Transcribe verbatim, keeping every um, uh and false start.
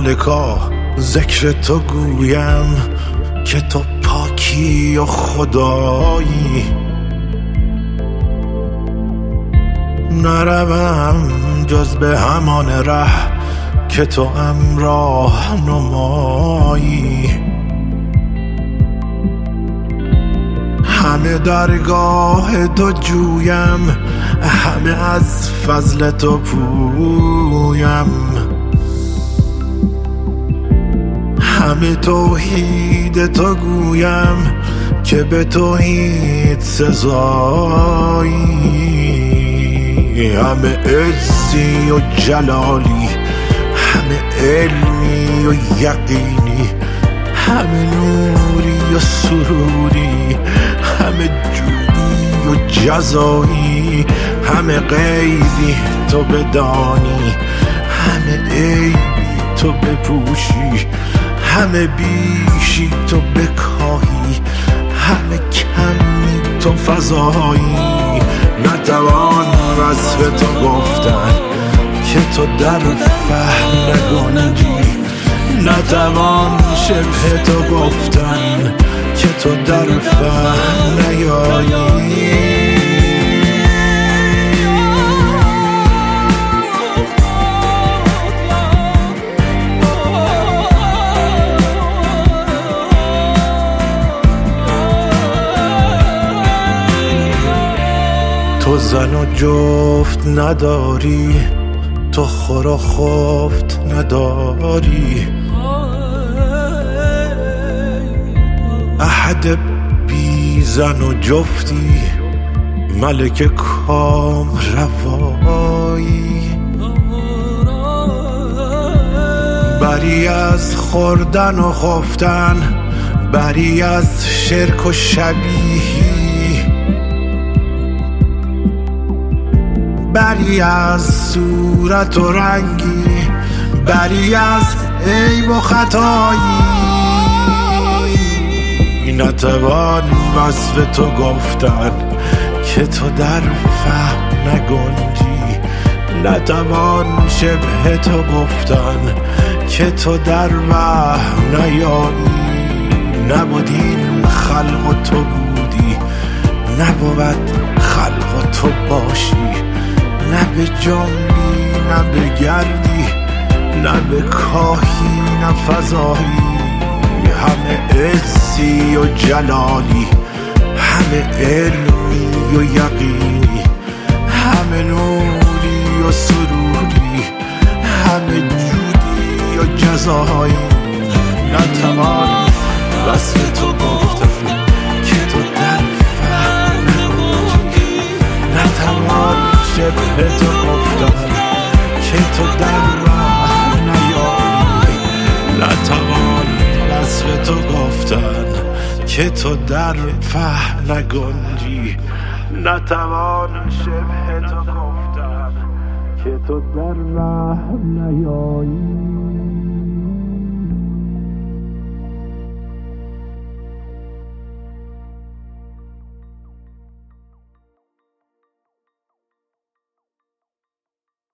ملکا ذکر تو گویم که تو پاکی و خدایی. نروم جز به همان ره که تو همراه نمایی. همه درگاه تو جویم، همه از فضل تو پویم. همه توحید تو گویم که به توحید سزایی. همه عزی و جلالی، همه علمی و یقینی، همه نوری و سروری، همه جودی و جزایی. همه غیبی تو بدانی، همه عیبی تو بپوشی، همه بیشی تو بکاهی، همه کمی تو فضایی. نتوان وصف تو گفتن که تو در فهم نگنجی، نتوان شبه تو گفتن که تو در فهم نیایی. تو زن و جفت نداری، تو خور و خفت نداری. احد بی زن و جفتی، ملک کام روایی. بری از خوردن و خفتن، بری از شرک و شبیهی، بری از صورت و رنگی، بری از عیب و خطایی. نتوان وصف تو گفتن که تو در فهم نگنجی، نتوان شبه تو گفتن که تو در وهم نیایی. نبود این خلق و تو بودی، نبود خلق و تو باشی. نه به جنبی نه به گردی، نه به کاهی نه فضایی. همه عزی و جلالی، همه علمی و یقینی، همه نوری و سروری، همه جودی و جزایی. نتوان وصف تو گفتن که تو در فهم نگنجی، نتوان شبه تو گفتن که تو در راه نیایی. نتوان وصف تو گفتن که تو در فهم نگنجی، نتوان شبه تو گفتن که تو در راه نیایی.